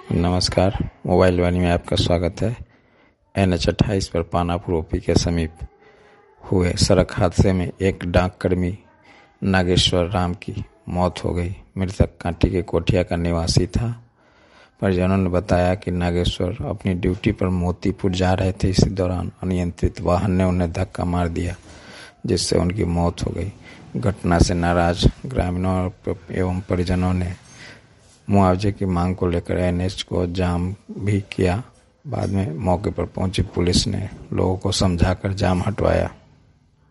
नमस्कार। मोबाइल वाणी में आपका स्वागत है। NH 28 पर पानापुर ओपी के समीप हुए सड़क हादसे में एक डाक कर्मी नागेश्वर राम की मौत हो गई। मृतक कांटी के कोठिया का निवासी था। परिजनों ने बताया कि नागेश्वर अपनी ड्यूटी पर मोतीपुर जा रहे थे। इसी दौरान अनियंत्रित वाहन ने उन्हें धक्का मार दिया, जिससे उनकी मौत हो गई। घटना से नाराज ग्रामीणों एवं परिजनों ने मुआवजे की मांग को लेकर NH को जाम भी किया। बाद में मौके पर पहुंची पुलिस ने लोगों को समझाकर जाम हटवाया।